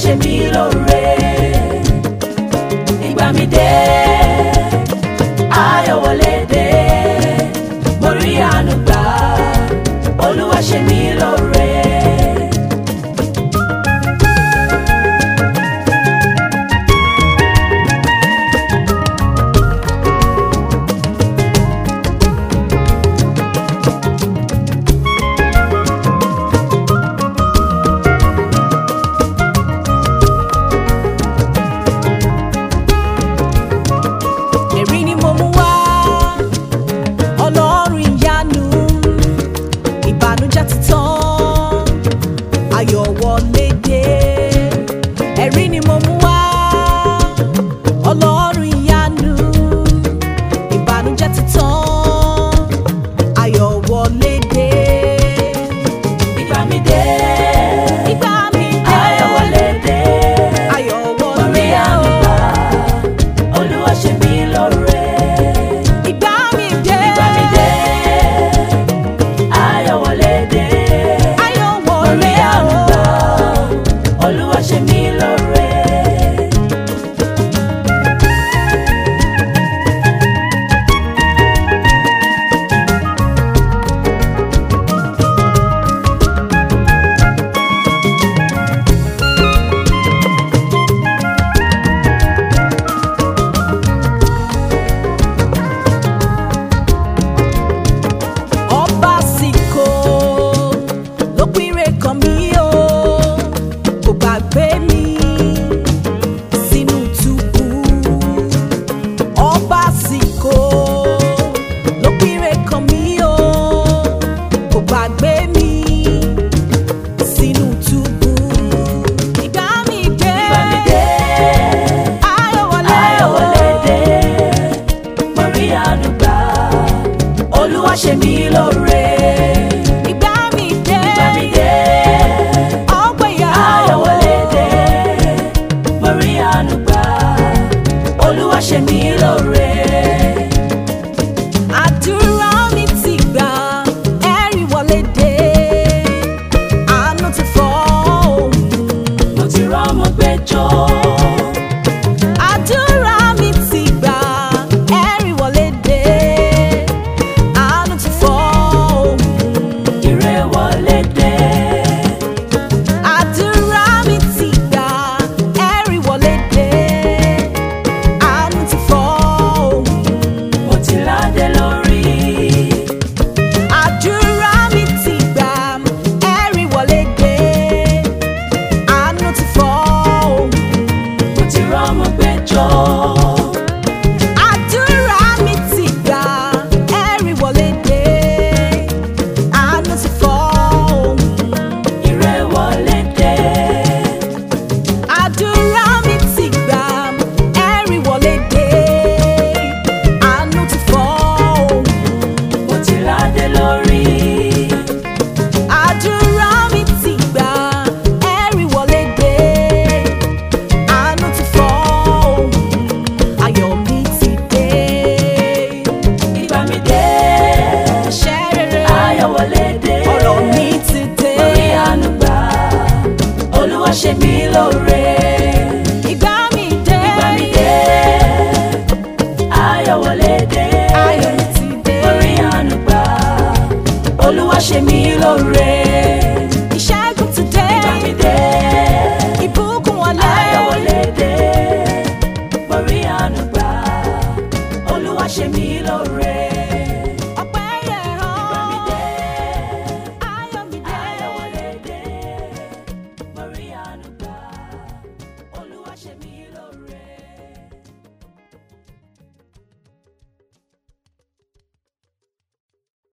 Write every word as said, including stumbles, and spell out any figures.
ṣe mí lóore. Ìgbà mi dé, ayọ̀ wọlé dé, mo rí àánú gbà, Olúwa ṣe mí lóore. Ayọ̀ wọlé dé, ẹ̀rí ni mo mú wá, Ọlọ́run ìyanu, ìbànújẹ́ ti tán, ayọ̀ wọlé dé. Ìgbà mi dé, ìgbà mi dé, ayọ̀ wọlé dé, ayọ̀ wọlé dé, Olúwa ṣe mí lóore. Ìgbà mi dé, ìgbà mi dé, ayọ̀ wọlé dé, ayọ̀ wọlé dé, Olúwa ṣe mí lóore. Ọba àsìkò ló pínre kan mí o, kò gbàgbé mi sínú túbú. Ọba àsìkò ló pínre kan mí o, kò gbàgbé mi sínú túbú. Ìgbà mi dé, ìgbà mi dé, ayọ̀ wọlé, ayọ̀ wọlé dé, mo rí àánú gbà, Olúwa ṣe mí lóore. Ìgbà mi dé, ìgbà mi dé, ọgbẹ́yà, ayọ̀ wọlé dé, mo rí àánú gbà, Olúwa ṣe mí lóore. Àdúrà mi ti gbà, ẹ̀rí wọlé dé, àánú ti fọ́hùn, mo ti rọ́mọ gbẹ́jọ́. Àdúrà mi ti gbà, ẹ̀rí wọlé dé, àánú ti fọ́hùn, ire wọlé dé. Àdúrà mi ti gbà, ẹ̀rí wọlé dé, àánú ti fọ́hùn, mo ti ládé lórí. Àdúrà mi ti gbà, ẹ̀rí wọlé dé, àánú ti fọ́hùn, mo ti rọ́mọ gbẹ́jọ́. Àdúrà mi ti gbà, ẹ̀rí wọlé dé, àánú ti fọ́hùn, ire wọlé dé. Àdúrà mi ti gbà, ẹ̀rí wọlé dé, àánú ti fọ́hùn, mo ti ládé lórí. Àdúrà mi ti gbà, ẹ̀rí wọlé dé, àánú ti fọ́hùn, ayọ̀ mi ti dé. Ìgbà mi dé, iṣẹ́ rere, ayọ̀ wọlé dé, ọ̀rọ̀ mi ti dé, mo rí àánú gbà, Olúwa ṣe mí lóore. Ìgbà mi dé, ìgbà mi dé, ayọ̀ wọlé dé, ayọ̀ mi ti dé, mo rí àánú gbà, Olúwa ṣe mí lóore.